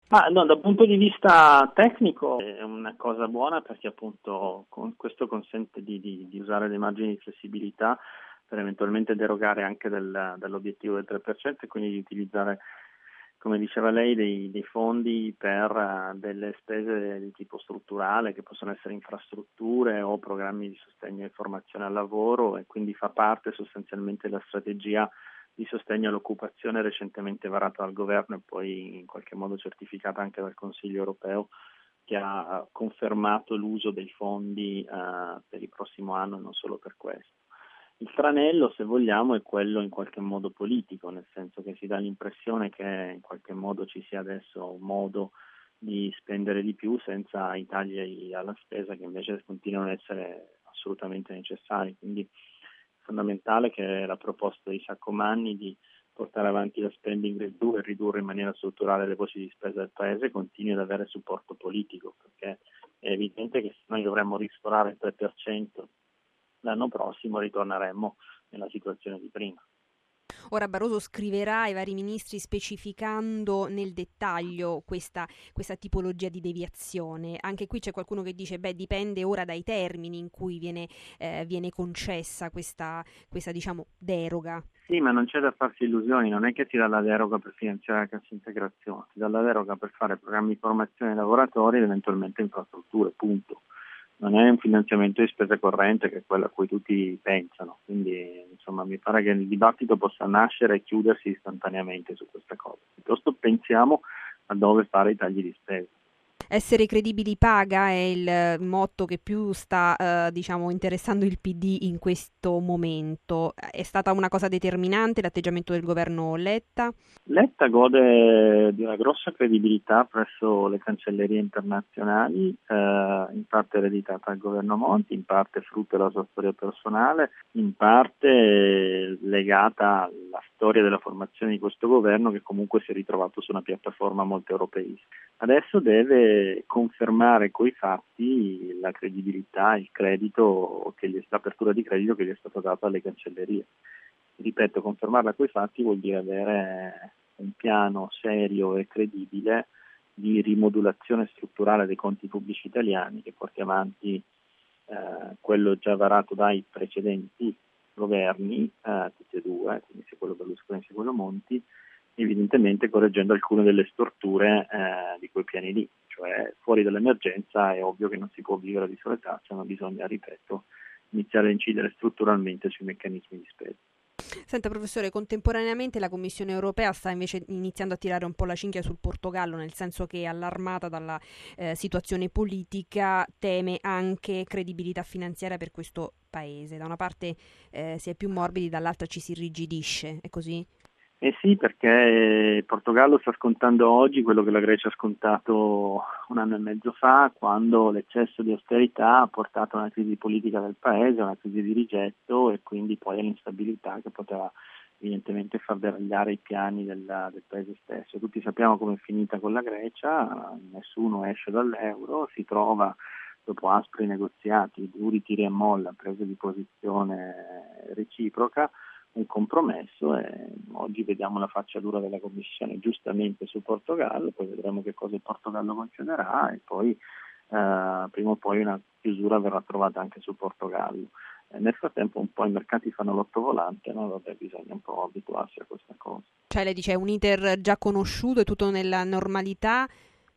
No, dal punto di vista tecnico è una cosa buona perché appunto questo consente di usare dei margini di flessibilità per eventualmente derogare anche dall'obiettivo del 3% e quindi di utilizzare, come diceva lei, dei fondi per delle spese di tipo strutturale che possono essere infrastrutture o programmi di sostegno e formazione al lavoro, e quindi fa parte sostanzialmente della strategia di sostegno all'occupazione recentemente varata dal governo e poi in qualche modo certificata anche dal Consiglio europeo, che ha confermato l'uso dei fondi per il prossimo anno e non solo per questo. Il tranello, se vogliamo, è quello in qualche modo politico, nel senso che si dà l'impressione che in qualche modo ci sia adesso un modo di spendere di più senza i tagli alla spesa che invece continuano ad essere assolutamente necessari. Quindi è fondamentale che la proposta di Saccomanni di portare avanti la spending review e ridurre in maniera strutturale le voci di spesa del Paese continui ad avere supporto politico, perché è evidente che se noi dovremmo ristorare il 3%, l'anno prossimo ritorneremmo nella situazione di prima. Ora Barroso scriverà ai vari ministri specificando nel dettaglio questa tipologia di deviazione. Anche qui c'è qualcuno che dice, dipende ora dai termini in cui viene concessa questa diciamo, deroga. Sì, ma non c'è da farsi illusioni, non è che si dà la deroga per finanziare la cassa integrazione, si dà la deroga per fare programmi di formazione ai lavoratori ed eventualmente infrastrutture, punto. Non è un finanziamento di spesa corrente che è quello a cui tutti pensano, quindi insomma mi pare che il dibattito possa nascere e chiudersi istantaneamente su questa cosa. Piuttosto pensiamo a dove fare i tagli di spesa. Essere credibili paga è il motto che più sta, diciamo, interessando il PD in questo momento. È stata una cosa determinante l'atteggiamento del governo Letta? Letta gode di una grossa credibilità presso le cancellerie internazionali, in parte ereditata dal governo Monti, in parte frutto della sua storia personale, in parte legata alla storia della formazione di questo governo che comunque si è ritrovato su una piattaforma molto europeista. Adesso deve confermare coi fatti la credibilità, il credito, l'apertura di credito che gli è stata data alle cancellerie. Ripeto, confermarla coi fatti vuol dire avere un piano serio e credibile di rimodulazione strutturale dei conti pubblici italiani che porti avanti quello già varato dai precedenti governi, tutti e due, quindi sia quello Berlusconi sia quello Monti, evidentemente correggendo alcune delle storture di quei piani lì, cioè fuori dall'emergenza è ovvio che non si può vivere di sole tasse, ma bisogna, ripeto, iniziare a incidere strutturalmente sui meccanismi di spesa. Senta professore, contemporaneamente la Commissione europea sta invece iniziando a tirare un po' la cinghia sul Portogallo, nel senso che allarmata dalla situazione politica teme anche credibilità finanziaria per questo paese. Da una parte si è più morbidi, dall'altra ci si irrigidisce, è così? Eh sì, perché il Portogallo sta scontando oggi quello che la Grecia ha scontato un anno e mezzo fa, quando l'eccesso di austerità ha portato a una crisi politica del paese, a una crisi di rigetto e quindi poi all'instabilità che poteva evidentemente far deragliare i piani del paese stesso. Tutti sappiamo come è finita con la Grecia, nessuno esce dall'euro, si trova dopo aspri negoziati, duri tiri e molla, prese di posizione reciproca, un compromesso e oggi vediamo la faccia dura della Commissione giustamente sul Portogallo, poi vedremo che cosa il Portogallo concederà e poi prima o poi una chiusura verrà trovata anche sul Portogallo. Nel frattempo un po' i mercati fanno l'ottovolante, no? Vabbè, bisogna un po' abituarsi a questa cosa. Cioè lei dice è un iter già conosciuto, è tutto nella normalità.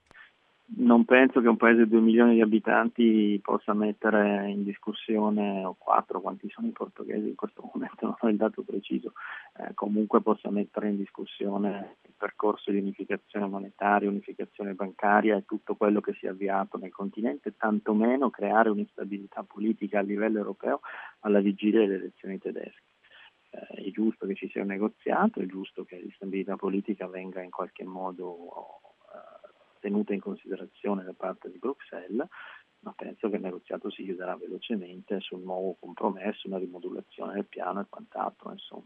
Non penso che un paese di 2 milioni di abitanti possa mettere in discussione, o 4, quanti sono i portoghesi in questo momento, non ho il dato preciso, comunque possa mettere in discussione il percorso di unificazione monetaria, unificazione bancaria e tutto quello che si è avviato nel continente, tantomeno creare un'instabilità politica a livello europeo alla vigilia delle elezioni tedesche. È giusto che ci sia un negoziato, è giusto che l'instabilità politica venga in qualche modo tenuta in considerazione da parte di Bruxelles, ma penso che il negoziato si chiuderà velocemente sul nuovo compromesso, una rimodulazione del piano e quant'altro, insomma.